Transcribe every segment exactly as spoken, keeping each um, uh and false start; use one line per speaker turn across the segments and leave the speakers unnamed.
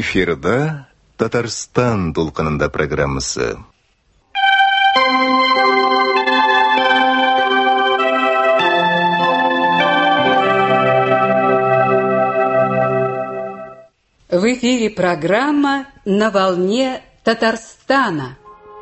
Эфирда Татарстан толқынында программасы.
В эфире программа «На волне Татарстана».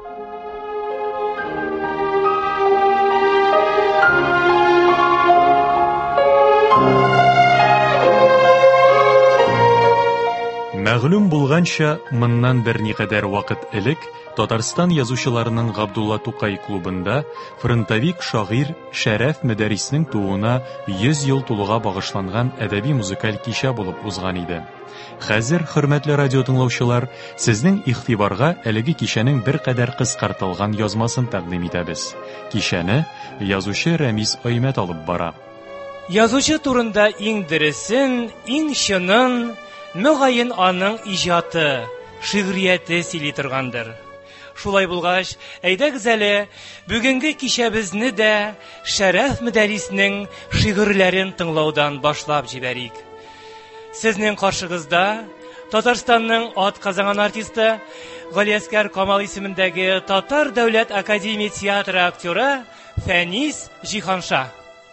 Мәгълүм булганча, моннан берникадәр вакыт элек Татарстан язучыларының Габдулла Тукай клубында фронтовик шагыйрь Шәрәф Мәдәриснең тууына йөз ел тулуга багышланган әдәби-музыкаль кичә булып узган иде. Хәзер, хөрмәтле радио тыңлаучылар, сезнең игътибарга әлеге кичәнең бер кадәр кыскартылган язмасын тәкъдим итәбез. Кичәне язучы Рәмис Аймәт алып бара.
Язучы турында иң дөресен, иң чынын мөгаен аның иҗаты, шигърияте сөйли торгандыр. Шулай булгач, әйдәгез әле бүгенге кичәбезне дә Шәрәф Мәдәриснең шигырьләрен тыңлаудан башлап җибәрик. Сезнең каршыгызда Татарстанның ат казанган артисты Галиәскәр Камал исемендәге Татар дәүләт академия театры актеры Фәнис Җиһанша.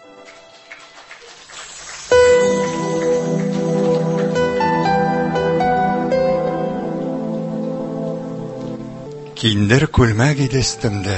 Киндер күлмәк иде өстемдә,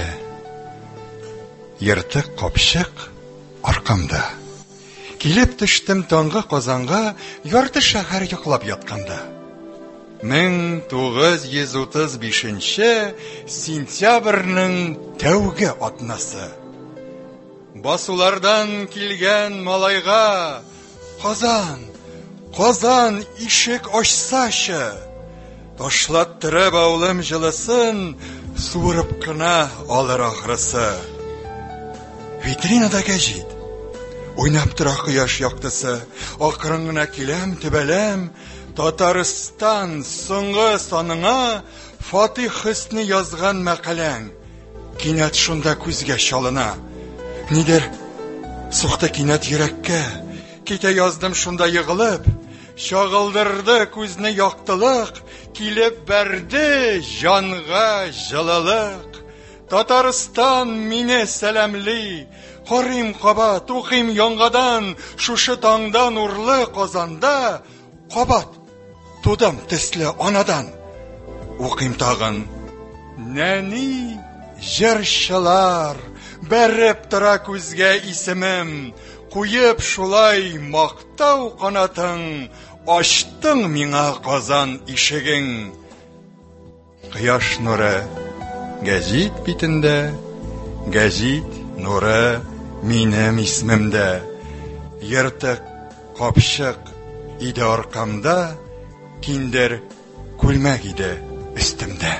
йыртык капчык аркамда. Килеп төштем таңгы Казанга, ярты шәһәр йоклап ятканда. мең тугыз йөз утыз бишенче сентябрьнең тәүге атнасы. Басулардан килгән малайга, Казан, Казан ишек ачсачы. Ташлаттырып аулым җылысын, суырып кына алыр ахрысы. Витринада гәҗит, уйнап тора кояш яктысы, акрын гына киләм төбәләм, Татарстан соңгы саныңа Фатих Хөсни язган мәкаләң. Кинәт шунда күзгә чалына. Нидер сукты кинәт йөрәккә, китә яздым шунда егылып, чагылдырды күзне яктылык, килеп бәрде җанга җылылык. Татарстан мине сәламли, карыйм кабат, укыйм яңадан, шушы таңда нурлы Казанда, кабат тудым төсле анадан. Укыйм тагын, нәни җырчылар, бәреп тора күзгә исемем, куеп шулай мактау канатың, ачтың миңа Казан ишегең. Кояш нуры гәҗит битендә, гәҗит нуры минем исмемдә. Йыртык капчык иде аркамда, киндер күлмәк иде өстемдә.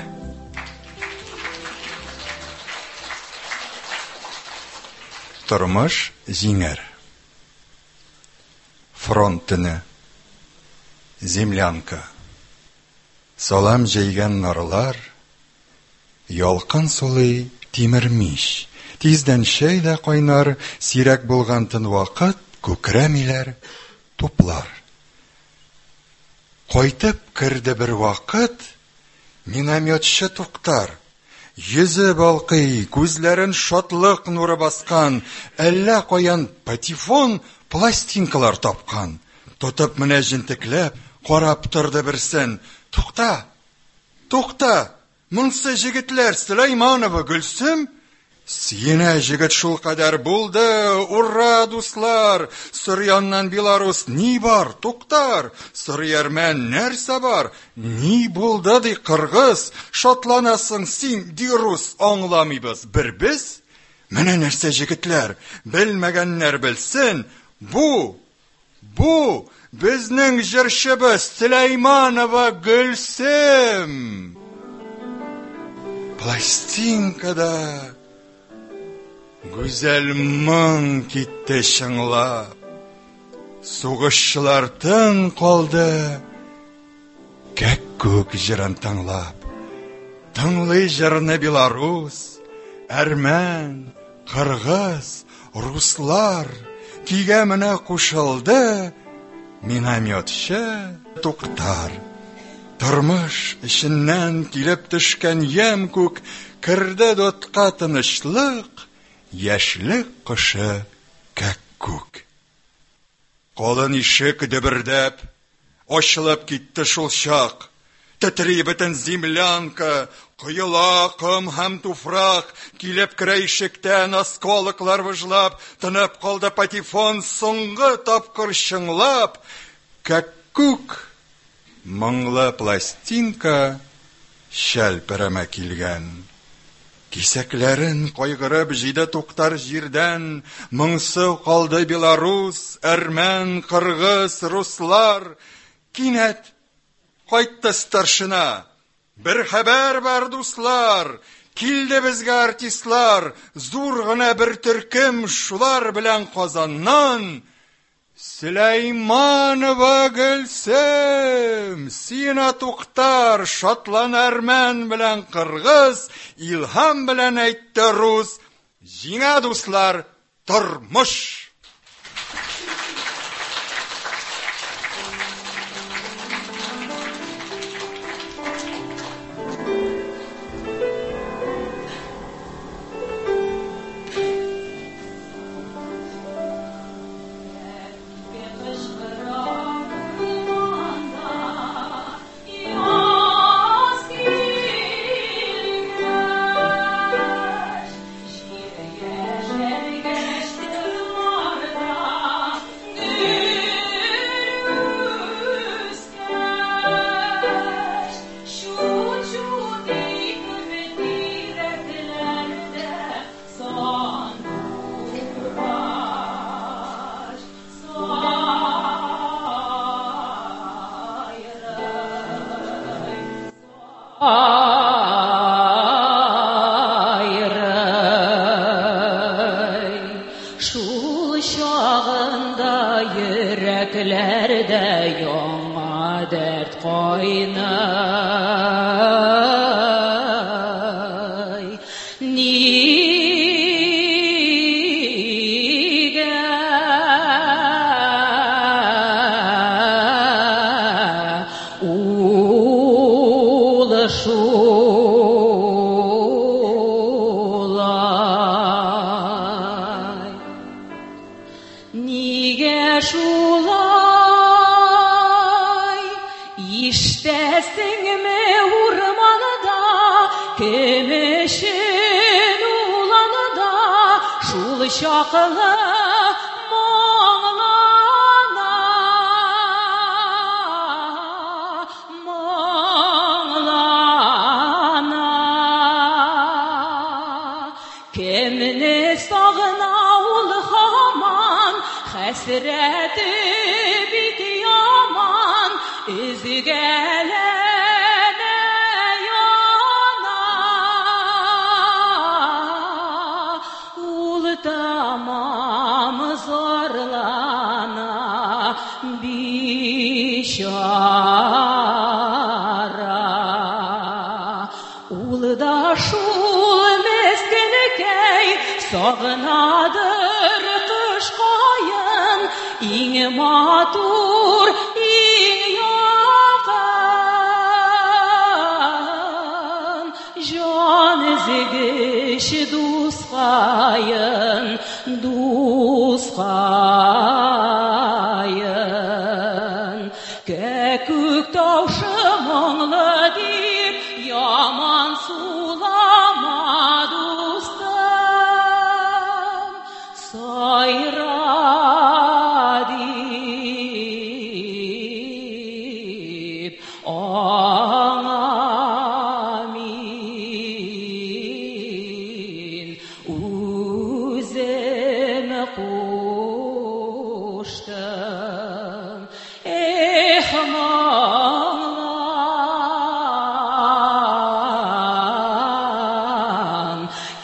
Тормыш җиңәр. Фронт төне. Землянка. Салам җәйгән нарлар, ялкын сулый тимер мич. Тиздән чәй дә кайнар, сирәк булган тын вакыт, күкрәмиләр, туплар. Кайтып керде бер вакыт, минометчы туктар. Йөзе балкый, күзләрен шатлык нуры баскан, әллә каян патефон пластинкалар тапкан. Тотып менә җентекләп, карап торды берсен. Тукта, тукта, монсы җегетләр Сөләйманова Гөлсем? Сине җегет шул кадәр булды, ура дуслар! Сөрьяннан Беларус ни бар, туктар? Сөрьярмән нәрсә бар? Ни булды ди кыргыз? Шатланасың син ди рус, аңламыйбыз бер без? Менә нәрсә җегетләр, белмәгәннәр белсен, бу, бу безнең җырчыбыз Сөләйманова Гөлсем. Пластинкада Гүзәл моң китте шыңлап, сугышчылар тын калды, кәк күк җырын тыңлап. Тыңлый җырны Беларус, әрмән, кыргыз, руслар, кигә менә кушылды, минометчы туктар. Тормыш ішіннен килеп төшкән ям күк, кірді дотқа тынычлык, яшьлек кышы кәккүк. Колын ишек дөбердәп, ачылып китте шул чак. Тетри бөтен землянка, кыйыла ком һәм туфрак, килеп керә ишектән осколоклар выжлап, тынып калды патефон соңгы тапкыр чыңлап. Кәккүк моңлы пластинка шәлперәмә килгән. Кисәкләрен кайгырып җиде туктар җирдән, моңсу калды Беларус, әрмән, кыргыз, руслар. Кинәт кайтты старшина. Бер хәбәр бар, дуслар, килде безгә артистлар, зур гына бер төркем, шулар белән Казаннан. Сөләйманова Гөлсем, Сина туктар, шатлан әрмән белән кыргыз, илһам белән әйтте рус. Җиңә, дуслар, тормыш!
Сагынаdır кыш кайын, иң матур, иң якын. Жан изегеш дускайын, дускайын. Кәкүк таушы моңлы дип, яман сулама дустым. Сайра дип, аңа мин үзем куштым. Эх, моңлан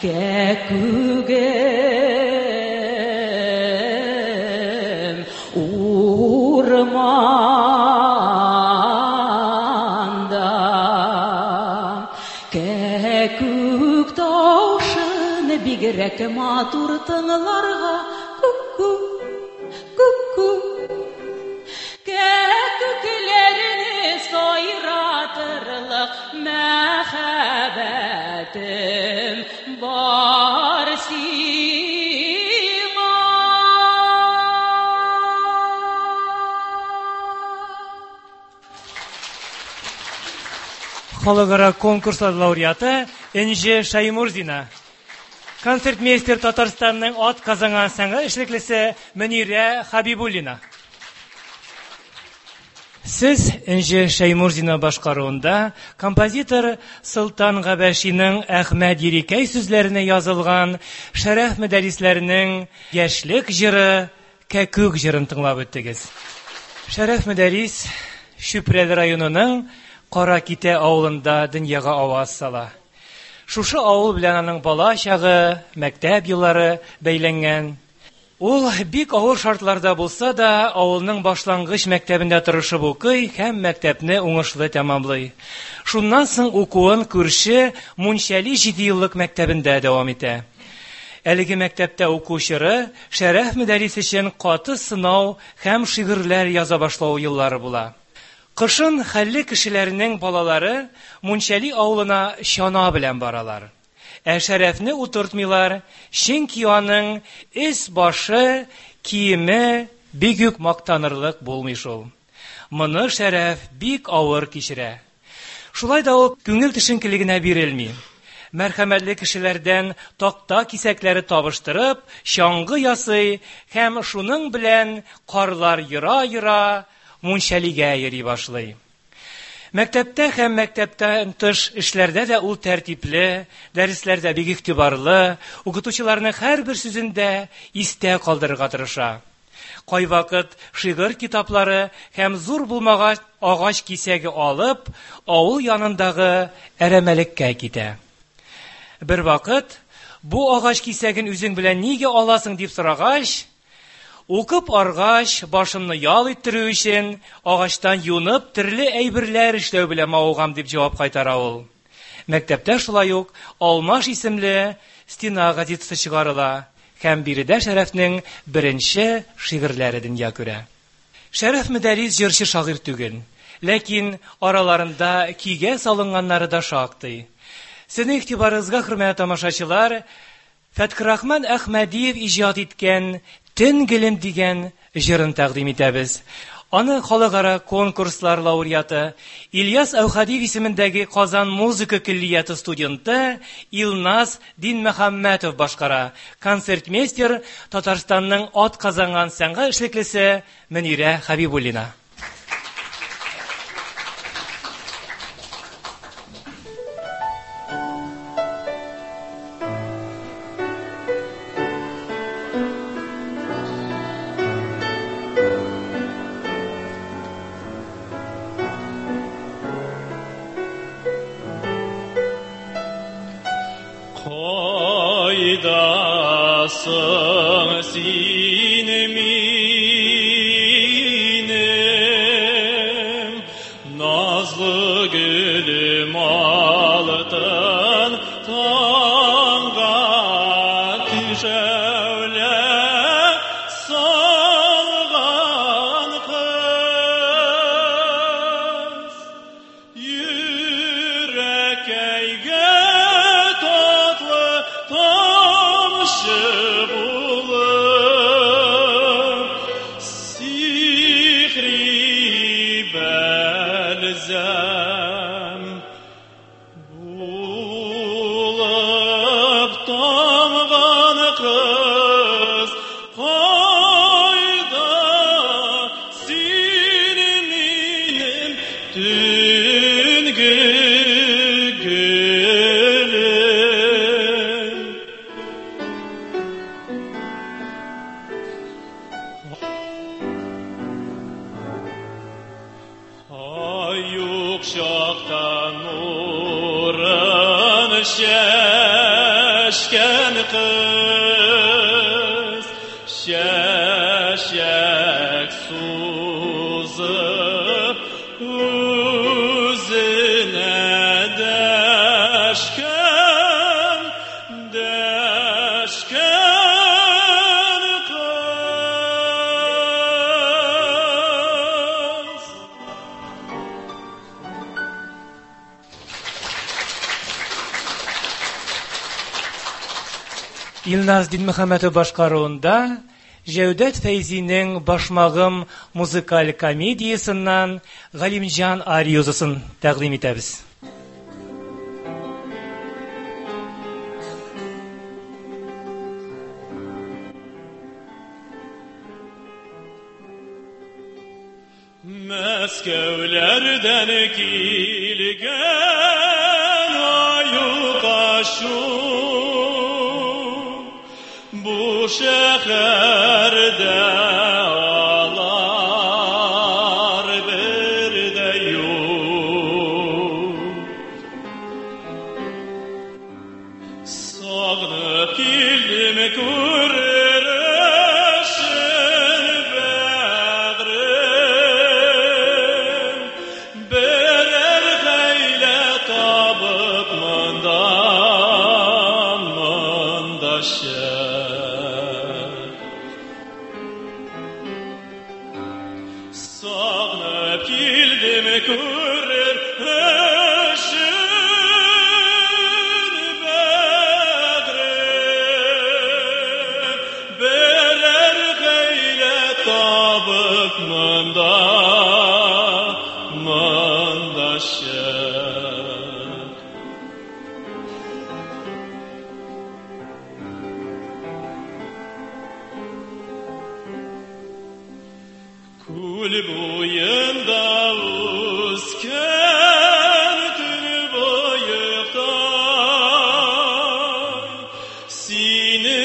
кәкүгем урманда. Кәкүк таушын бигрәк матур тыңларга, ку-ку, ку-ку. Кәкүкләрне сайрата дәртем бар сиңа.
Халыкара конкурс лауреаты Энҗе Шаймурзина. Концертмейстер Татарстанның ат казанган сәнгать эшлеклесе Мөнирә Хәбибуллина. Сез Энҗе Шаймурзина башкаруында композитор Солтан Габәшинең Әхмәд Йөрикәй сүзләренә язылган Шәрәф Мәдәрисләренең яшьлек җыры Кәкүк җырын тыңлап үттегез. Шәрәф Мәдәрис Чүпрәл районының Кара Китә авылында дөньяга аваз сала. Шушы авыл белән аның бала чагы, мәктәп еллары бәйләнгән. Ул бик авыр шартларда булса да, авылның башлангыч мәктәбендә тырышып укый һәм мәктәпне уңышлы тәмамлый. Шуннан соң укуын күрше Мунчали җиде еллык мәктәбендә дәвам итә. Әлеге мәктәптә укучылары Шәрәф Мәдәрис өчен каты сынау һәм шигырьләр яза башлау еллары була. Кышын хәлле кешеләрнең балалары Мунчали авылына чана белән баралар. Ә Шәрәфне утыртмыйлар, чөнки аның эс башы, киеме бик үк мактанырлык булмый шул. Моны Шәрәф бик авыр кичерә. Шулай да ул күңел төшенкелегенә бирелми. Мәрхәмәтле кешеләрдән такта кисәкләре табыштырып, чаңгы ясый һәм шуның белән карлар йыра-йыра Мунчалигә йөри башлый. Мәктәптә һәм мәктәптән тыш эшләрдә дә ул тәртипле, дәресләрдә бик игътибарлы, укытучыларның һәрбер сүзендә истә калдырырга тырыша. Кайвакыт шигырь китаплары һәм зур булмагач агач кисәге алып, авыл янындагы әрәмәлеккә китә. Бер вакыт бу агач кисәген үзең белән нигә аласың дип сорагач, укып аргач, башымны ял иттерү өчен агачтан юнып төрле әйберләр эшләү белән мавыгам дип җавап кайтара ул. Мәктәптә шулай ук Алмаш исемле стена газетасы чыгарыла һәм биредә Шәрәфнең беренче шигырьләре дөнья күрә. Шәрәф Мәдәрис җырчы шагыйрь түгел, ләкин араларында кигә салынганнары да шактый. Сезнең игътибарыгызга, хөрмәтле тамашачылар, Фәтхрахман Әхмәдиев иҗат иткән Төн гелем дигән җырын тәкъдим итәбез. Аны халыкара конкурслар лауреаты Ильяс Әүхәдиев исемендәге Казан музыка киллияты студенты Илназ Динмөхәммәтов башкара. Концертмейстер Татарстанның ат казанган сәнгать эшлеклесе Мөнирә Хәбибуллина.
Кайдасың син минем, назлы гөлем алтын таңга түшәүлә салган кыз, йөрәкәйгә şeşken kız, şeşek suzıp üzüne deşken, deşken kız.
Илназ Динмөхәммәтов башкаруында Җәүдәт Фәйзинең Башмагым музыкаль комедиясеннан Галимҗан ариозасын тәкъдим итәбез.
Мәскәүләрдән килгән аюкашу бу шәһәрдә алар бер дә юк. Сагынып килдем күрешен бәгърем, берәр хәйлә табып мондан мондаша. Сагынып килдем күрешен бәгърем, берәр хәйлә табып мондан мондаша. Күл буенда үскән төнбоектай, сине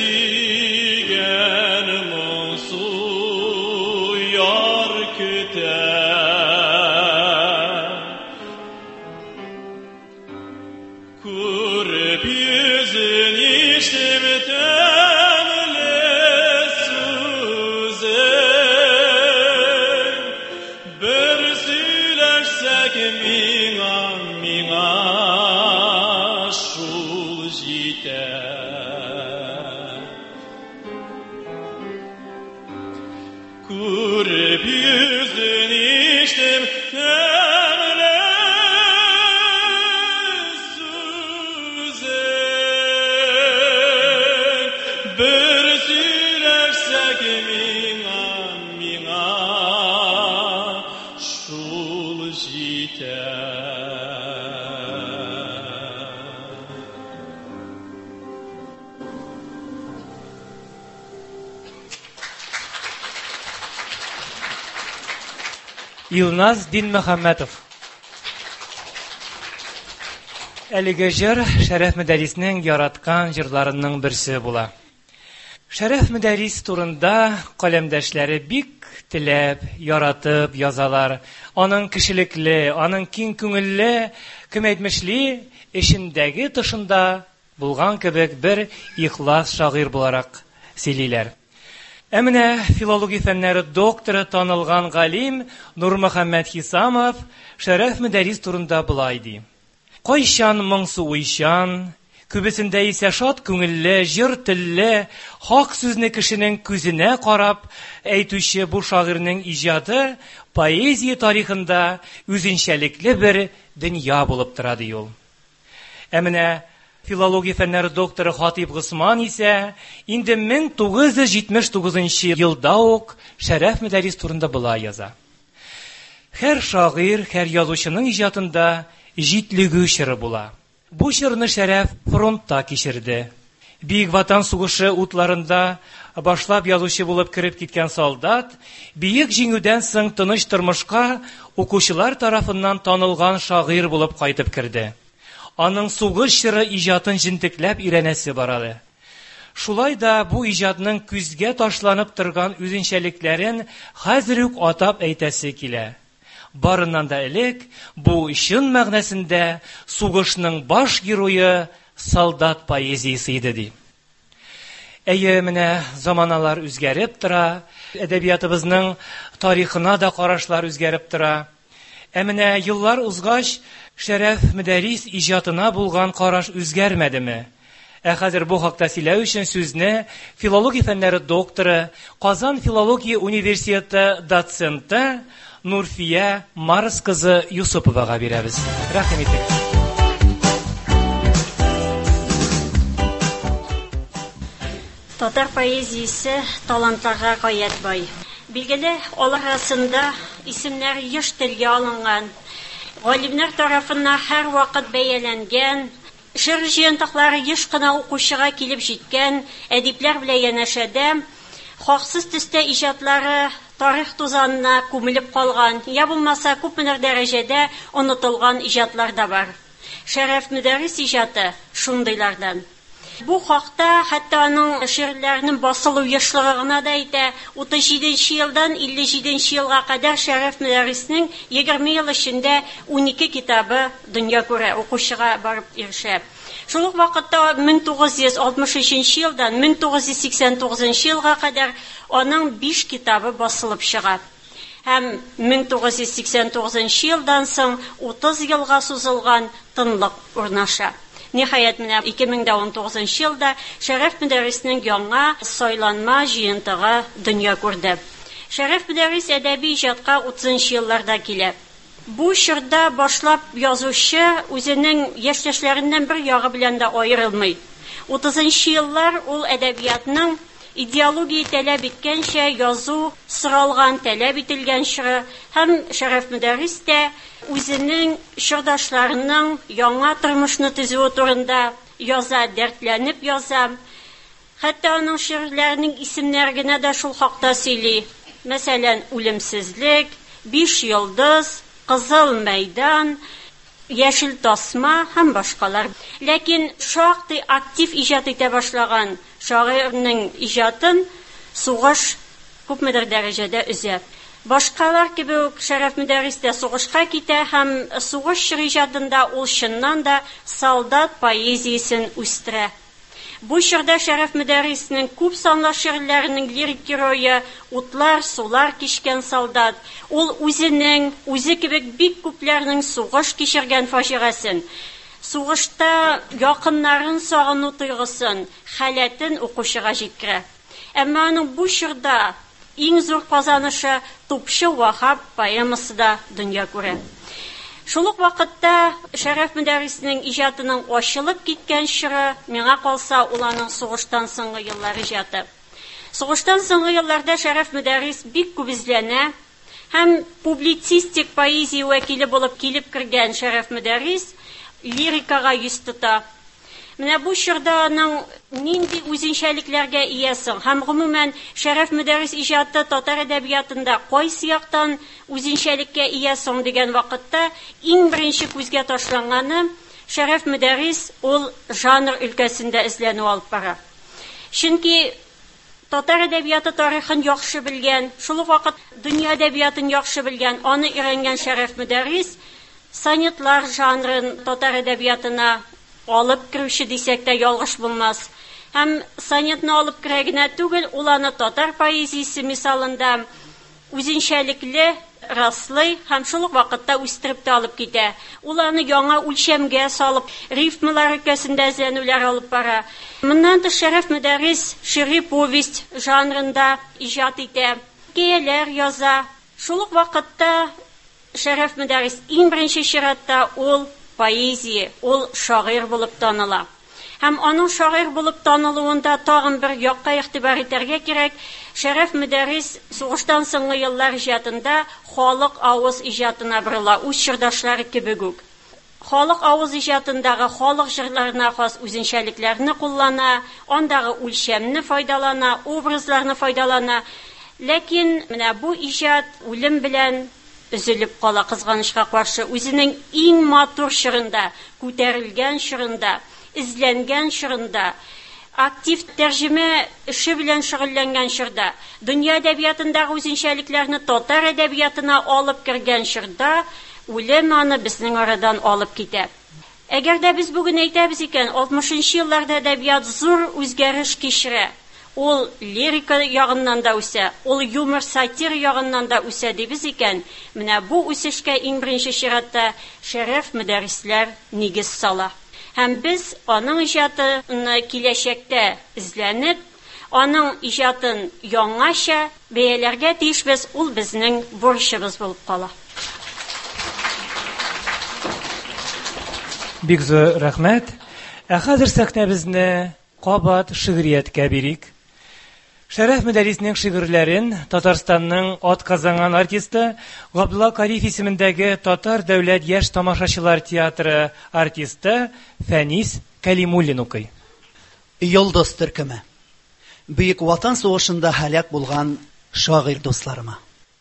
сөйгән моңсу яр көтә. Күреп йөзен ишетеп тәмле сүзен, бер сөйләшсәк миңа, миңа шул җитә. Күреп йөзен ишетеп тәмле сүзен, бер сөйләшсәк миңа, миңа шул җитә.
Илназ Динмөхәммәтов. Әлеге җыр Шәрәф Мөдәрриснең яраткан җырларының берсе була. Шәрәф Мөдәррис турында каләмдәшләре бик теләп, яратып язалар. Аның кешелекле, аның киң күңелле, кем әйтмешли, эчендәге тышында булган кебек бер ихлас шагыйрь буларак сөйлиләр. Ә менә филология фәннәре докторы танылган галим Нурмөхәммәд Хисамов Шәрәф Мөдәррис турында булай ди. Кайчан моңсу уйчан, күбесендә исә шат күңелле, җыр телле, хак сүзне кешенең күзенә карап әйтүче бу шагыйрьнең иҗаты поэзия тарихында үзенчәлекле бер дөнья булып тора ди ул. Ә менә филология фәннәре докторы Хатип Госман исә инде мең тугыз йөз җитмеш тугызынчы елда ук Шәрәф Мөдәррис турында булай яза. Һәр шагыйрь, һәр язучының иҗатында җитлегү чоры була. Бу чорны Шәрәф фронтта кичерде. Бөек Ватан сугышы утларында башлап язучы булып кереп киткән солдат, бөек җиңүдән соң тыныч тормышка укучылар тарафыннан танылган шагыйрь булып кайтып керде. Аның сугыш чоры иҗатын җентекләп өйрәнәсе барады. Шулай да бу иҗатның күзгә ташланып торган үзенчәлекләрен хәзер үк атап әйтәсе килә. Барыннан да элек бу чын мәгънәсендә сугышның баш герое солдат поэзиясе иде ди. Әйе, менә заманалар үзгәреп тора, әдәбиятыбызның тарихына да карашлар үзгәреп тора. Ә менә еллар узгач Шәрәф Мөдәррис иҗатына булган караш үзгәрмәдеме? Ә хәзер бу хакта сөйләү өчен сүзне филология фәннәре докторы, Казан филология университеты доценты Нурфия Марс кызы Юсуповага бирәбез. Рәхим итегез.
Татар поэзиясе талантларга гаять бай. Билгеле, алар арасында исемнәр еш телгә алынган, галимнәр тарафыннан һәр вакыт бәяләнгән, шигырь җыентыклары еш кына укучыга килеп җиткән, әдипләр белән янәшәдә хаксыз төстә иҗатлары тарих тузанына күмелеп калган, я булмаса күпмедер дәрәҗәдә онытылган иҗатлар да бар. Шәрәф Мөдәррис иҗаты шундыйлардан. Бу хакта хәтта аның шигырьләренең басылу ешлыгы гына да әйтә. утыз җиденче елдан илле җиденче елга кадәр Шәрәф Мөдәрриснең егерме ел эчендә унике китабы дөнья күрә, укучыга барып ирешә. Шул ук вакытта мең тугыз йөз алтмыш өченче елдан мең тугыз йөз сиксән тугызынчы елга кадәр аның биш китабы басылып чыга. Һәм мең тугыз йөз сиксән тугызынчы елдан соң утыз елга сузылган тынлык урнаша. Ниһаять, менә ике мең он тугызынчы елда Шәрәф Мөдәрриснең яңа сайланма җыентыгы дөнья күрде. Шәрәф Мөдәррис әдәби иҗатка утызынчы елларда килә. Бу чорда башлап язучы үзенең яшьтәшләреннән бер ягы белән дә аерылмый. утызынчы еллар ул әдәбиятның идеология таләп иткәнчә язу сыралган, таләп ителгән чоры, һәм Шәрәф Мөдәррис тә үзенең чордашларының яңа тормышны төзүе турында яза, дәртләнеп яза. Хәтта аның шигырьләренең исемнәре генә дә шул хакта сөйли. Мәсәлән, Үлемсезлек, Биш йолдыз, Кызыл мәйдан, Яшел тасма һәм башкалар. Ләкин шактый актив иҗат итә башлаган шагыйрьнең иҗатын сугыш күпмедер дәрәҗәдә үзә. Башкалар кебек үк Шәрәф Мөдәррис тә сугышка китә һәм сугыш иҗатында ул чыннан да солдат поэзиясен үстерә. Бу чорда Шәрәф Мөдәрриснең күп санлы шигырьләренең лирик герое утлар, сулар кичкән солдат. Ул үзенең, үзе кебек бик күпләрнең сугыш кичергән фаҗигасын, сугышта якыннарын сагыну тойгысын, хәләтен укучыга җиткерә. Әмма аның бу чорда иң зур казанышы Тупчы Вахап поэмасы да дөнья күрә. Шул ук вакытта Шәрәф Мөдәрриснең иҗатының ачылып киткән чоры, миңа калса, ул аның сугыштан соңгы еллар иҗаты. Сугыштан соңгы елларда Шәрәф Мөдәррис бик күп изләнә, һәм публицистик поэзия вәкиле булып килеп кергән Шәрәф Мөдәррис лирикага йөз тота. Менә бу чорда аның нинди үзенчәлекләргә иясың, һәм гомумән Шәрәф Мөдәррис иҗаты татар әдәбиятында кайсы яктан үзенчәлеккә иясың дигән вакытта иң беренче күзгә ташланганы Шәрәф Мөдәррис ул жанр өлкәсендә эзләнү алып бара. Чөнки татар әдәбияты тарихын яхшы белгән, шул ук вакыт дөнья әдәбиятын яхшы белгән, аны өйрәнгән Шәрәф Мөдәррис сонетлар жанрын татар әдәбиятына алып керүче дисәк тә ялгыш булмас. Һәм сонетны алып керә генә түгел, ул аны татар поэзиясе мисалында үзенчәлекле, раслый һәм шул ук вакытта үстереп тә алып китә. Ул аны яңа үлчәмгә салып, рифмалар өлкәсендә эзләнүләр алып бара. Моннан тыш Шәрәф Мөдәррис шигъри повесть жанрында иҗат итә, хикәяләр яза. Шул ук вакытта Шәрәф Мөдәррис иң беренче чиратта ул поэзия, ул шагыйрь булып таныла. Һәм аның шагыйрь булып танылуында тагын бер якка игътибар итәргә кирәк. Шәрәф Мөдәррис сугыштан соңгы еллар иҗатында халык авыз иҗатына борыла, үз чордашлары кебек үк. Халык авыз иҗатындагы халык җырларына хас үзенчәлекләрне куллана, андагы үлчәмне файдалана, образларны файдалана. Ләкин менә бу иҗат үлем белән üzülüp кала, кызганычка каршы, үзенең иң матур чорында, күтәрелгән чорында, изләнгән чорында, актив тәрҗемә эше белән шөгыльләнгән чорда, дөнья әдәбиятындагы үзенчәлекләрне татар әдәбиятына алып кергән чорда, үлем аны безнең арадан алып китә. Әгәр дә без бүген әйтәбез икән, алтмышынчы елларда әдәбият зур үзгәреш кичерә. Ул лирика ягыннан да үсә, ул юмор, сатир ягыннан да үсә дибез икән, менә бу үсешкә иң беренче чиратта Шәрәф Мөдәррисләр нигез сала. Һәм без аның иҗатын киләчәктә эзләнеп, аның иҗатын яңаша бәяләргә тиешбез, ул безнең бурычыбыз булып кала.
Бик зур рәхмәт. Ә хәзер сәхнәбезне кабат шигърияткә бирик. Шәрәф Мөдәрриснең шигырьләрен Татарстанның атказанган артисты Габдулла Кариф исемендәге Татар дәүләт яшь тамашачылар театры артисты Фәнис Кәлимуллин укый.
Йолдыз төркеме. Бөек Ватан сугышында һәлак булган шагыйрь дусларыма.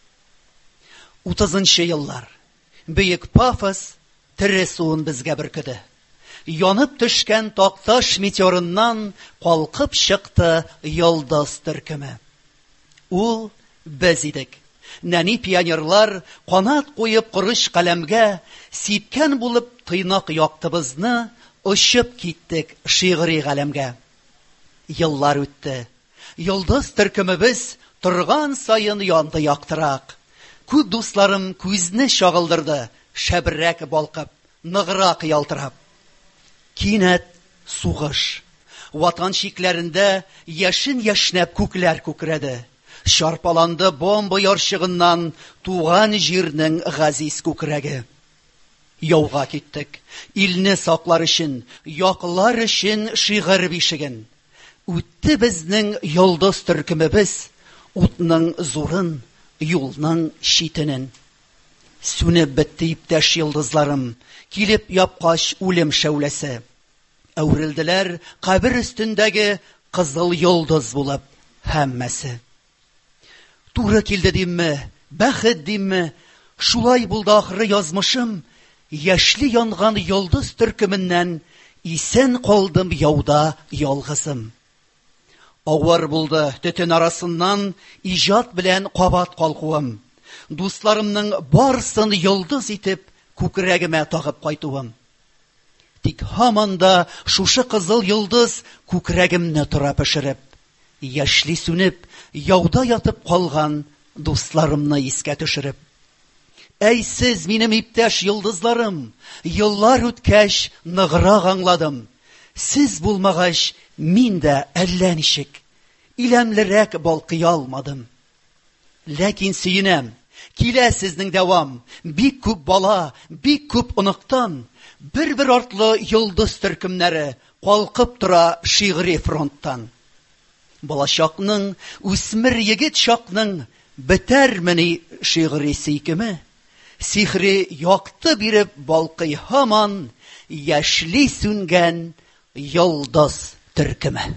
утызынчы еллар. Бөек пафос тере суын безгә бөркеде. Янып төшкән Такташ метеорыннан калкып чыкты йолдыз төркеме. Ул без идек. Нәни пионерлар канат куеп корыш каләмгә сипкән булып тыйнак яктыбызны очып киттек шигъри галәмгә. Еллар үтте. Йолдыз төркемебез торган сайын янды яктырак. Күп дусларым күзне шагылдырды, шәбрәк балкып, ныграк ялтырап. Кинәт сугыш. Ватан шикләрендә яшен яшнәп күкләр күкрәде. Шарпаланды бомба ярчыгыннан туган җирнең газиз күкрәге. Яуга киттек. Илне саклар өчен, яклар өчен шигырь бишеген. Үтте безнең йолдыз төркемебез утның зурын, юлның читенен. Сүнеп бетте иптәш йолдызларым, килеп япкач үлем шәүләсе. Әүрелделәр кабер өстендәге кызыл йолдыз булып һәммәсе. Туры килде димме, бәхет димме, шулай булды ахры язмышым, яшьли янган йолдыз төркеменнән исән калдым яуда ялгызым. Авыр булды төтен арасыннан иҗат белән кабат калкуым. Дусларымның барсын йолдыз итеп күкрәгемә тагып кайтуым. Тик һаман да шушы кызыл йолдыз күкрәгемне тора пешереп, яшьли сүнеп, яуда ятып калган дусларымны искә төшереп. Әй сез минем иптәш йолдызларым, еллар үткәч ныграк аңладым. Сез булмагач мин дә әллә ничек иләмлерәк балкый алмадым. Ләкин сөенәм, килә сезнең дәвам, бик күп бала, бик күп оныктан, бер-бер артлы йолдыз төркемнәре калкып тора шигъри фронттан. Балачакның, үсмер егет чакның бетәрмени шигъри сөйкеме? Сихри якты биреп балкый һаман яшьли сүнгән йолдыз төркеме.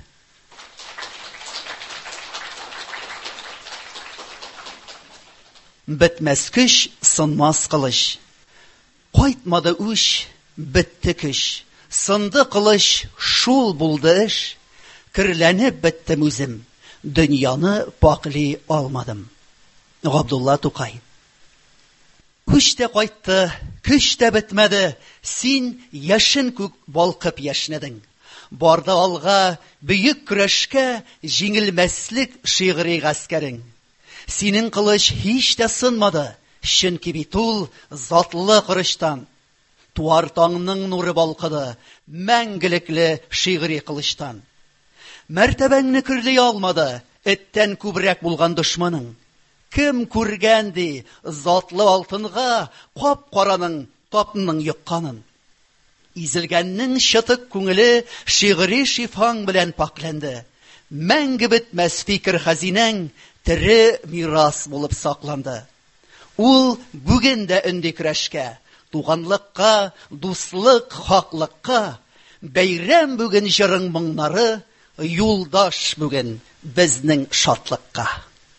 Бетмәс көч, сынмас кылыч. Кайтмады үч, бетте көч. Сынды кылыч, шул булды эш. Кирләнеп беттем үзем, дөньяны паклый алмадым. Габдулла Тукай. Көч тә кайтты, көч тә бетмәде, син яшен күк балкып яшнәдең. Барды алга, бөек көрәшкә җиңелмәслек шигъри гаскәрең. Синең кылыч һич тә сынмады, чөнки бит ул затлы кырыштан. Туар таңның нуры балкыды, мәңгелекле шигъри кылычтан. Мәртәбәңне кирли алмады, эттән күбрәк булган дошманың. Кем күргәнди затлы алтынга кап-караның тапның йыкканын. Изелгәннең чытык күңеле шигъри шифаң белән пакланды. Мәңге бетмәс фикер хәзинәң тере мирас булып сакланды. Ул бүген дә өнди көрәшкә, туганлыкка, дуслык, хаклыкка, бәйрәм бүген җырың моңнары, юлдаш бүген безнең шатлыкка.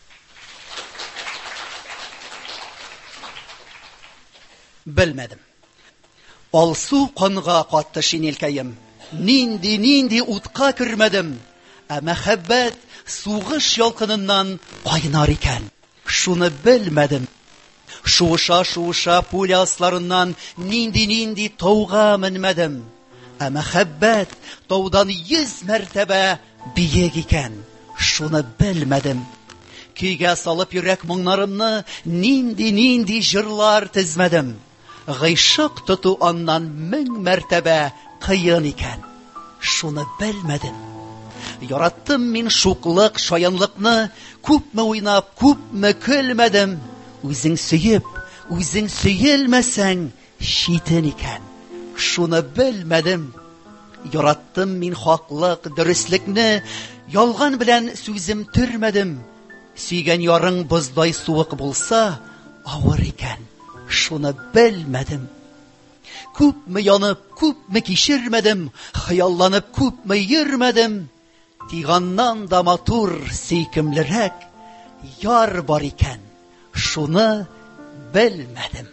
Белмәдем. Алсу канга катты шинелкәем. Нинди, нинди утка кермәдем. Ә мәхәббәт сугыш ялкыныннан кайнар икән. Шуны белмәдем. Шуыша, шуыша пуля асларыннан нинди, нинди тауга менмәдем. Ә мәхәббәт таудан йөз мәртәбә биек икән. Шуны белмәдем. Көйгә салып йөрәк моңнарымны нинди, нинди җырлар тезмәдем. Гыйшык тоту аннан мең мәртәбә кыен икән. Шуны белмәдем. Яраттым мин шуклык, шаянлыкны, күпме уйнап, күпме көлмәдем. Үзең сөеп, үзең сөелмәсәң читен икән. Шуны белмәдем. Яраттым мин хаклык, дөреслекне, ялган белән сүзем төрмәдем. Сөйгән ярың боздай суык булса, авыр икән, шуны белмәдем. Күпме янып, күпме кичермәдем, хыялланып күпме йөрмәдем. Тиганнан да матур, сөйкемлерәк яр бар икән, шуны белмәдем.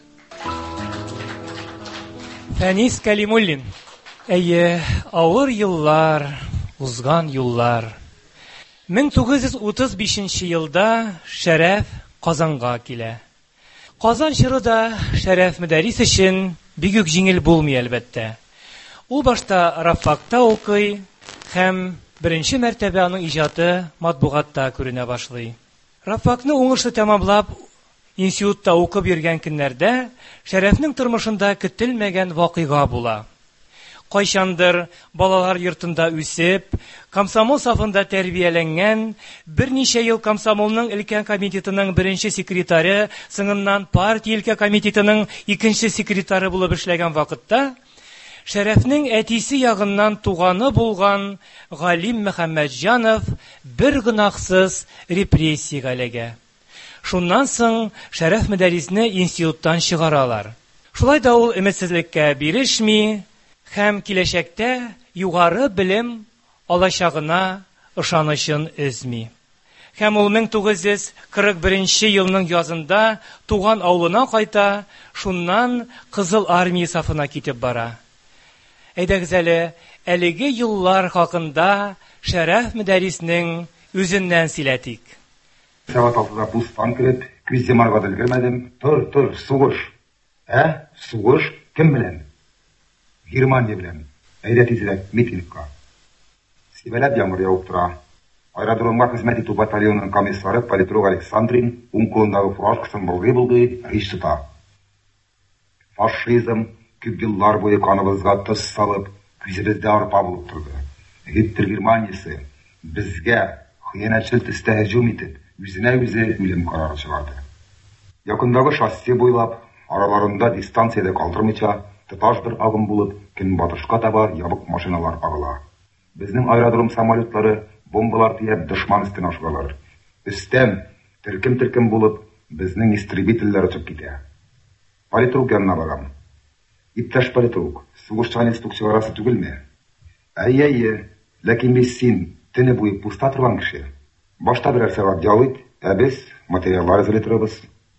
Фәнис Кәлимуллин. Әйе, авыр еллар, узган юллар. мең тугыз йөз утыз бишенче елда Шәрәф Казанга килә. Казан чорында Шәрәф мөдәррис өчен бик үк җиңел булмый әлбәттә. Ул башта Рафакта укый һәм беренче мәртәбә аның иҗаты матбугатта күренә башлый. Рафакны уңышлы тәмамлап институтта укып йөргән көннәрдә Шәрәфнең тормышында көтелмәгән вакыйга була. Кайчандыр балалар йортында үсеп, комсомол сафында тәрбияләнгән, берничә ел комсомолның өлкән комитетының беренче секретаре, соңыннан партия өлкә комитетының икенче секретаре булып эшләгән вакытта Шәрәфнең әтисе ягыннан туганы булган Галим Мөхәммәтҗанов бер гынахсыз репрессиягә эләгә. Шуннан соң Шәрәф мөдәррисне институттан чыгаралар. Шулай да ул өметсезлеккә бирешми һәм киләчәктә югары белем алачагына ышанычын өзми. Һәм ул мең тугыз йөз кырык беренче елның язында туган авылына кайта, шуннан Кызыл армия сафына китеп бара. Әйдәгез әле, әлеге еллар хакында Шәрәф мөдәрриснең үзеннән сөйләтик.
Сәгать алтыда пустан килеп, күз ямарга да өлгермәдем. Тор, тор, сугыш. Ә? Сугыш кем белән? Германия белән. Әйдә тизрәк митингка. Сибәләп яңгыр яуып тора. Аэродромга хезмәт итү батальонының комиссары политрук Александрин уң кулындагы фуражкасын былгый-былгый риш тота. Фашизм күп еллар буе каныбызга тоз салып, күзебездә арпа булып торды. Гитлер Германиясе безгә хыянәтчел төстә һөҗүм итеп, үзенә үзе үлем карары чыгарды. Якындагы шоссе буйлап, араларында дистанциядә калдырмыйча, тоташ бер агым булып, көнбатышка таба ябык машиналар агыла. Безнең аэродром самолетлары бомбалар тиеп дошман өстенә ашыгалар. Өстән төркем-төркем булып, безнең истребительләр очып китә. Политрук янына барам. Иптәш политрук, сугышчан инструк чыгарасы түгелме? Әйе-әйе, ләкин без син төне буе пуста торган кеше. Башта берәр сәгать ял ит, ә без материаллар эзләтәбез.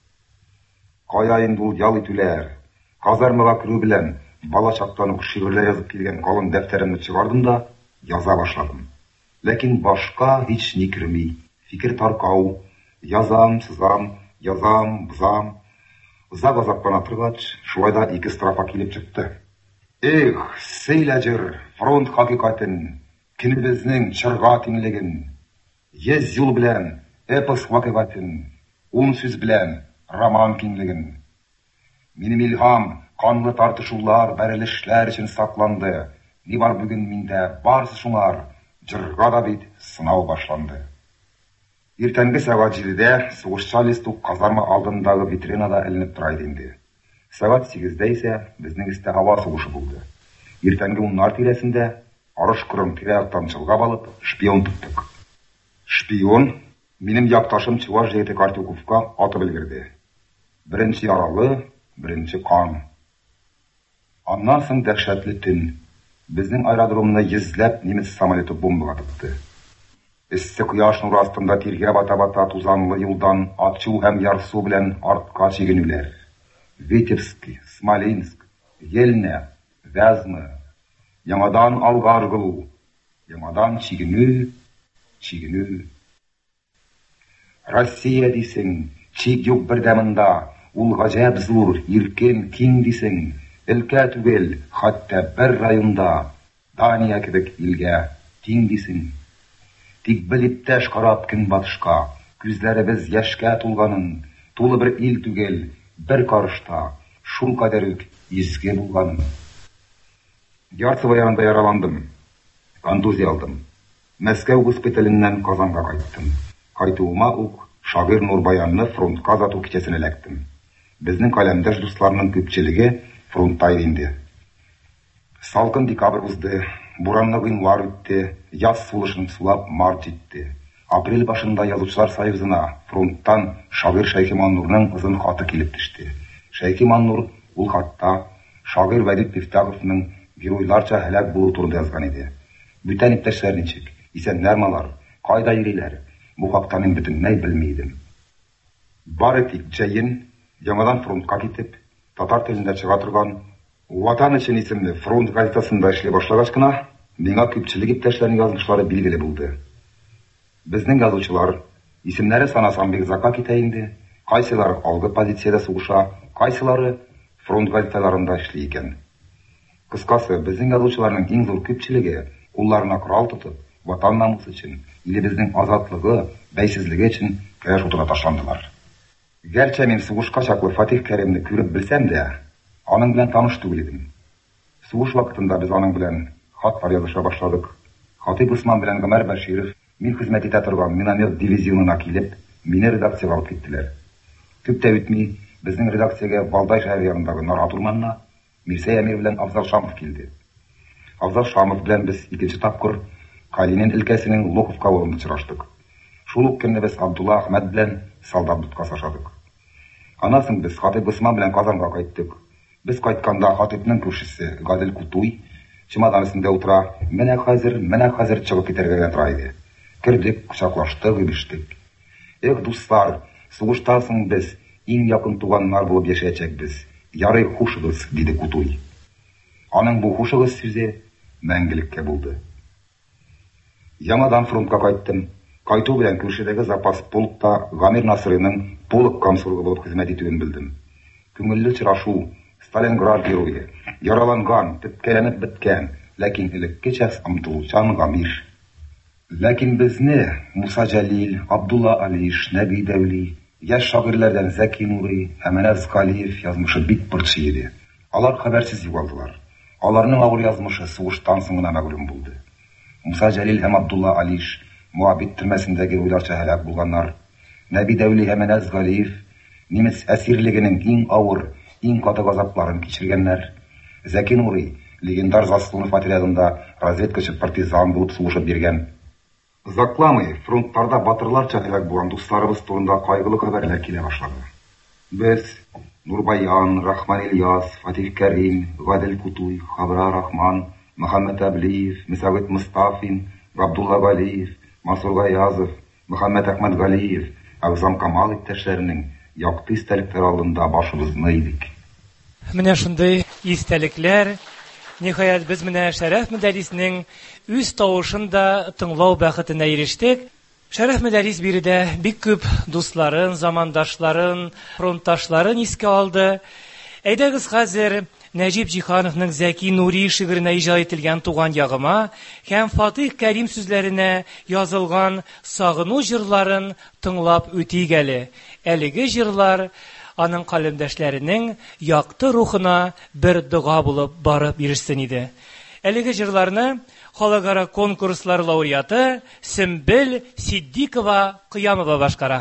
Кая инде ул ял итүләр? Казармага керү белән бала чактан ук шигырьләр язып килгән калын дәфтәремне чыгардым да яза башладым. Ләкин башка һич ни керми. Фикер таркау, язам, сызам, язам, бузам. Узак азаплана торгач, шулай да ике строфа килеп чыкты. Эх, сөйләҗер, фронт хакыйкатен, көнебезнең чырга тиңлеген, йөз юл белән эпос вакыйгатын, ун сүз белән роман киңлеген. Минем илһам, канлы тартышулар, бәрелешләр өчен сакланды. Ни бар бүген миндә, барсы шуңар, җырга да бит сынау башланды. Иртәнге сәгать җидедә сугышчан листук казарма алдындагы витринада эленеп тора иде инде. Сәгать сигездә исә безнең истә һава сугышы булды. Иртәнге уннар тирәсендә арыш кырын тирә-яктан чылгап алып шпион тоттык. Шпион минем якташым Чуваш җегете Картюковка атып өлгерде. Беренче яралы, беренче кан. Аннан соң дәһшәтле төн. Безнең аэродромны йөзләп немец самолеты бомбага тотты. Эссе кояш нуры астында тиргә бата-бата тузанлы юлдан атчу һәм ярсу белән артка чигенүләр. Витебск, Смоленск, Ельня, Вязьма, яңадан алга ыргылу, яңадан чигенү, чигенү. Россия дисең, чиг юк бердә монда, ул гаҗәп зур, иркен, киң дисең, өлкә түгел, хәтта бер районда, Дания кебек илгә тиң дисең. Тик бер иптәш карап көнбатышка, күзләребез яшькә тулганын, тулы бер ил түгел, бер карышта, шул кадәр үк изге булганын. Ярсы баянда яраландым, контузия алдым. Мәскәү госпиталеннән Казанга кайттым. Кайтуыма ук Шагыйрь Нурбаянны фронтка озату кичәсенә эләктем. Безнең каләмдәш дусларның күпчелеге фронтта инде. Салкын декабрь узды, Буранлы гыйнвар үтте, яз сулышын сулап март җитте. Апрель башында Язучылар союзына фронттан шагыйрь Шәйхи Маннурның озын хаты килеп төште. Шәйхи Маннур ул хатта шагыйрь Вәлид Мифтаховның геройларча һәлак булу турында язган иде. Бүтән иптәшләр ничек? Исәннәрме алар? Кайда йөриләр? Бу хакта мин бөтенләй белми идем. Бары тик җәен яңадан фронтка китеп, татар телендә чыга торган Ватан өчен исемле фронт газетасында эшли башлагач кына, миңа күпчелек иптәшләрнең язмышлары билгеле булды. Безнең язучылар исемнәре санасам бик закка китә инде. Кайсылары алгы позициядә сугыша, кайсылары фронт газеталарында эшли икән. Кыскасы, безнең язучыларның иң зур күпчелеге кулларына корал тотып, ватан намусы өчен, илебезнең азатлыгы, бәйсезлеге өчен көрәш утыра ташландылар. Гәрчә мин сугышка чаклы Фатих Кәримне күреп белсәм дә, аның белән таныш түгел идем. Сугыш вакытында без аның белән хатлар языша башладык. Хатип Усман белән Гомәр Бәширов мин хезмәт итә торган миномет дивизионына килеп, мине редакциягә алып киттеләр. Күп тә үтми, безнең редакциягә Валдай шәһәре янындагы Нарат урманына Мирсәй Әмир белән Авзал Шамов килде. Авзал Шамов белән без икенче тапкыр Калинин өлкәсенең Лоховка авылында очраштык. Шул ук көнне без Абдулла Әхмәт белән солдат буткасы ашадык. Аннан соң без Хатип Усман белән Казанга кайттык. Без кайтканда Хатипның күршесе Гадел Кутуй чемодан өстендә утыра, менә хәзер, менә хәзер чыгып китәргә тора иде. Кердек, кочаклаштык, үбештек. Эх, дуслар, сугыштан соң без иң якын туганнар булып яшәячәкбез. Ярый, хушыгыз, диде Кутуй. Аның бу хушыгыз сүзе мәңгелеккә булды. Яңадан фронтка кайттым. Кайту белән күршедәге запас полкта Гамир Насырыйның полк комсоргы булып хезмәт итүен белдем. Күңелле очрашу, Сталинград герое, яраланган, тепкәләнеп беткән, ләкин элеккечә омтылучан Гамир. Ләкин безне Муса Җәлил, Абдулла Алиш, Нәби Дәүли, яшь шагыйрьләрдән Зәки Нурый, Әмәнәз Галиев язмышы бик борчый иде. Алар хәбәрсез югалдылар. Аларның авыр язмышы сугыштан соң гына мәгълүм булды. Муса Җәлил һәм Абдулла Алиш Муабит төрмәсендәге уйларча һәлак булганнар. Нәби Дәүли һәм Әмәнәз Галиев немец әсирлегенең иң авыр, иң каты газапларын кичергәннәр. Зәки Нурый легендар Заслунов отрядында разведкачы партизан булып сугышып биргән. Закламый фронтларда батырларча һәлак булган дусларыбыз турында кайгылы хәбәрләр килә башлады. Без Нурбаян, Рахман Ильяс, Фатих Кәрим, Гадел Кутуй, Хабра Рахман, Мөхәммәд Әблиев, Мисагыт Мустафин, Абдулла Галиев, Масур Гаязов, Мөхәммәд Әхмәт Галиев, Агзам Камал иптәшләренең якты истәлектәр алдында башыбызны идек.
Менә шундый истәлекләр, ниһаять без менә Шәрәф Мөдәрриснең үз тавышын да тыңлау бәхетенә ирештек. Шәрәф Мөдәррис биредә бик күп дусларын, замандашларын, фронтташларын искә алды. Әйдәгез хәзер Нәҗип Җиһановның Зәки Нури шигыренә иҗат ителгән туган ягыма һәм Фатих Кәрим сүзләренә язылган сагыну җырларын тыңлап үтик әле. Әлеге җырлар аның каләмдәшләренең якты рухына бер дуга булып барып ирешсен иде. Әлеге җырларны халыкара конкурслар лауреаты Сөмбел Сиддикова Кыямова башкара.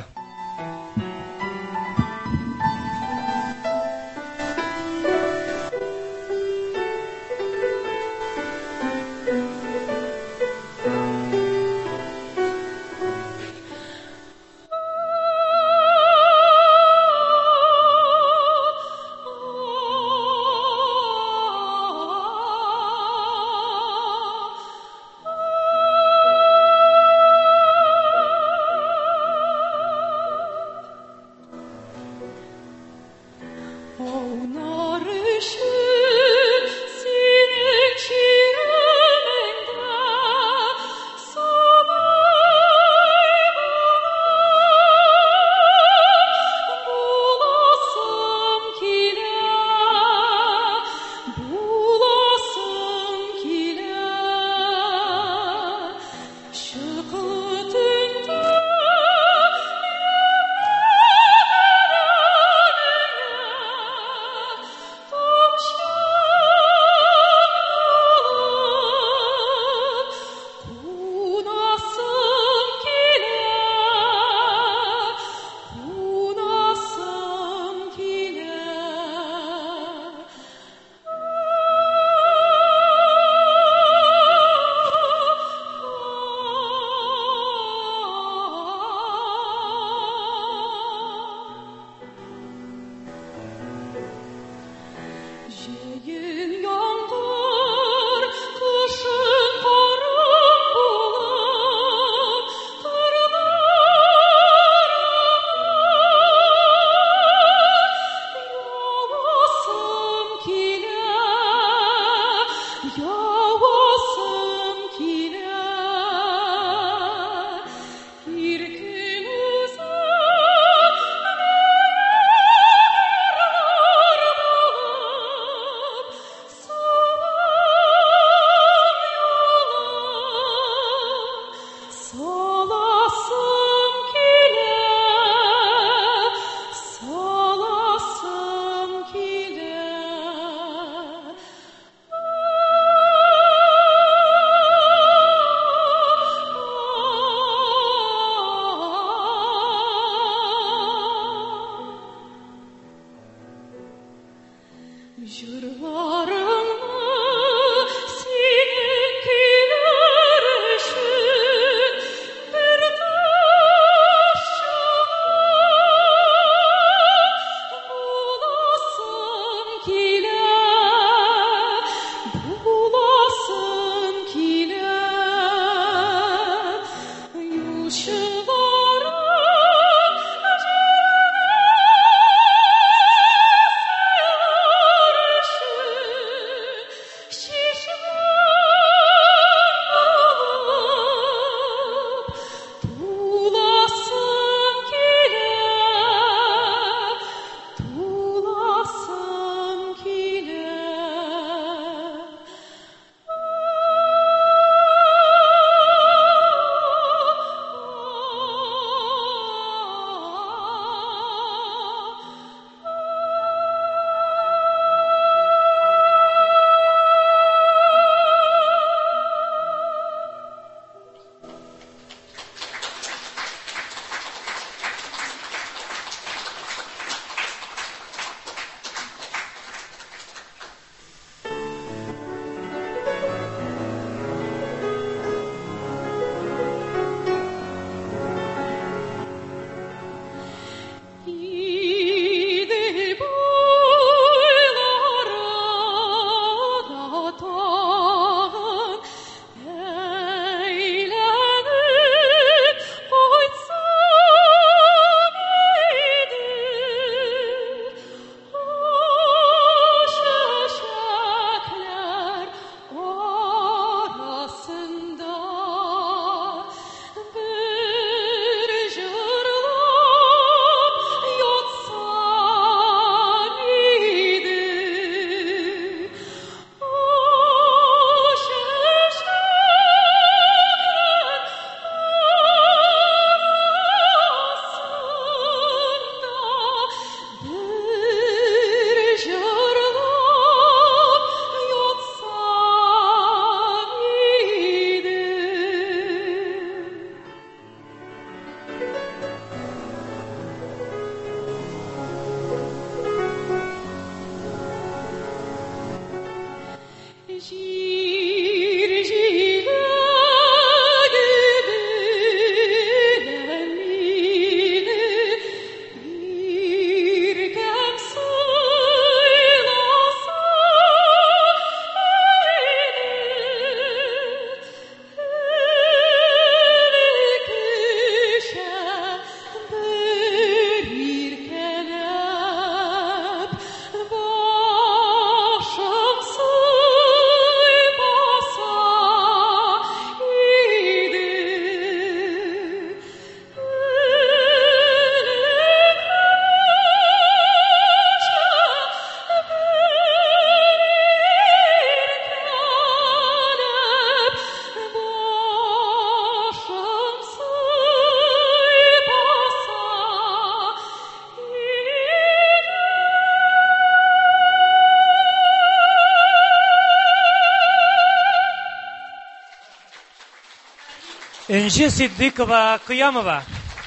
Энҗе Сиддыйкова Кыямова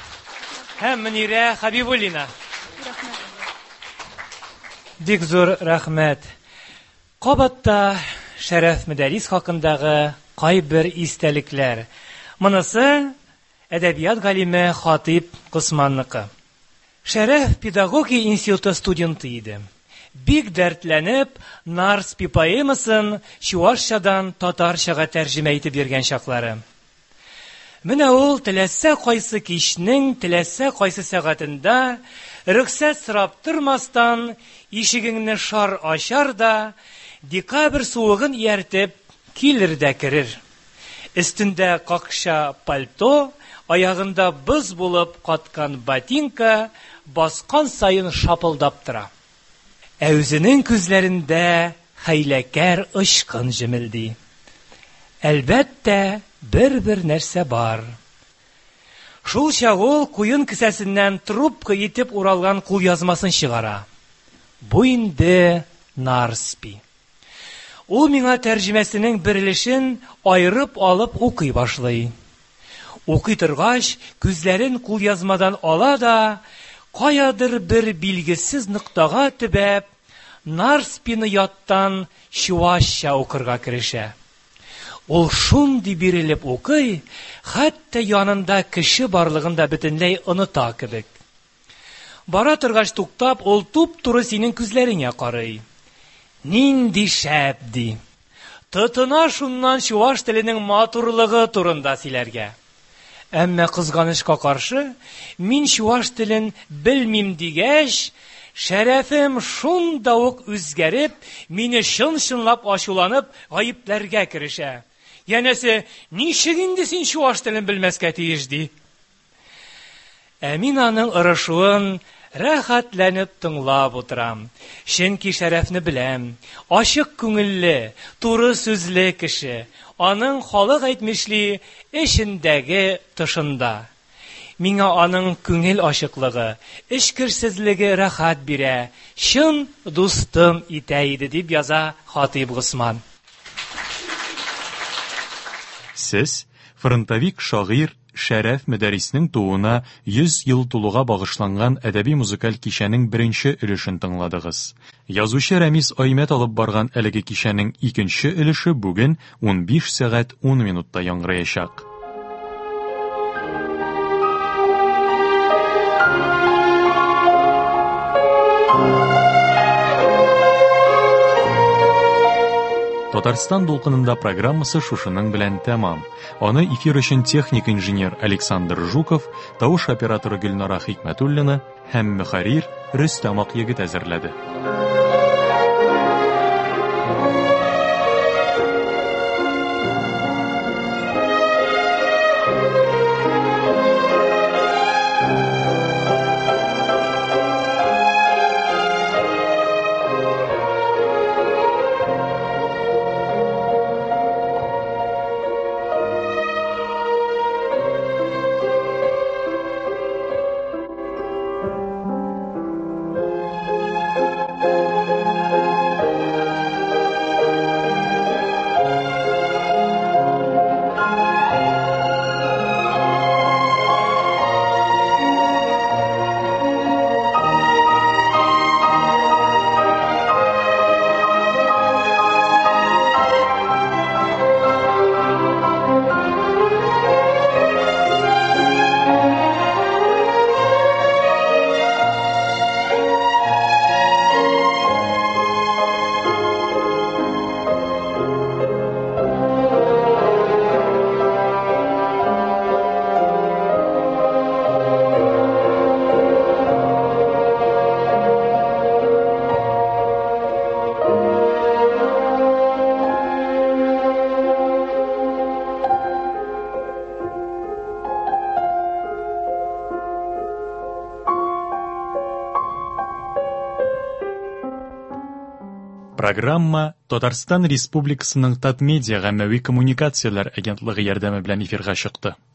һәм Мөнирә Хәбибуллина. Бик зур рәхмәт. Кабатта Шәрәф Мәдәрис хакындагы кайбер истәлекләр. Монысы әдәбият галиме Хатип Госманныкы. Шәрәф педагогия институты студенты иде. Бик дәртләнеп, Нарспи поэмасын чуашчадан татарчага тәрҗемә итеп биргән чаклары. Менә ул теләсә кайсы кичнең, теләсә кайсы сәгатендә рөхсәт сорап тормастан ишегеңне шар ачар да, декабрь суыгын ияртеп килер дә керер. Өстендә какша пальто, аягында боз булып каткан ботинка баскан сайын шапылдап тора. Ә үзенең күзләрендә хәйләкәр очкын җемелди. Әлбәттә, бер-бер нәрсә бар. Шул чак ул куен кесәсеннән трубка итеп уралган кулъязмасын чыгара. Бу инде Нарспи. Ул миңа тәрҗемәсенең берилешен айырып алып укый башлый. Укый торгач, күзләрен кулъязмадан ала да, каядыр бер билгесез ноктага төбәп, Нарспины яттан чуашча укырга керешә. Ул шундый бирелеп укый, хәтта янында кеше барлыгын да бөтенләй оныта кебек. Бара торгач туктап, ул туп-туры синең күзләреңә карый. Нинди шәп ди. Тотына шуннан чуаш теленең матурлыгы турында сөйләргә. Әмма кызганычка каршы, мин чуаш телен белмим дигәч, шәрәфем шунда ук үзгәреп, мине чын-чынлап ачуланып, гаепләргә керешә. Янәсе, ничек инде син чуаш телен белмәскә тиеш ди. Ә мин аның ырышуын рәхәтләнеп тыңлап утырам. Чөнки Шәрәфне беләм. Ачык күңелле, туры сүзле кеше. Аның халык әйтмешли эшендәге тышында. Миңа аның күңел ачыклыгы, эчкерсезлеге рәхәт бирә. Чын дустым итә иде дип яза Хатип Госман.
Сез фронтовик шагыйрь Шәрәф Мәдәриснең тууына йөз ел тулуга багышланган әдәби-музыкаль кичәнең беренче өлешен тыңладыгыз. Язучы Рәмис Аймәт алып барган әлеге кичәнең икенче өлеше бүген ун биш сәгать ун минутта яңгыраячак. Татарстан дулкынында программасы шушының белән тәмам. Аны эфир өчен техник инженер Александр Жуков, тавыш операторы Гөлнара Хикмәтуллина һәм мөхәррир Рөстәм Акъегет әзерләде. Программа Татарстан Республикасының Татмедиа гаммәви коммуникацияләр агентлыгы ярдәме белән эфирга чыкты.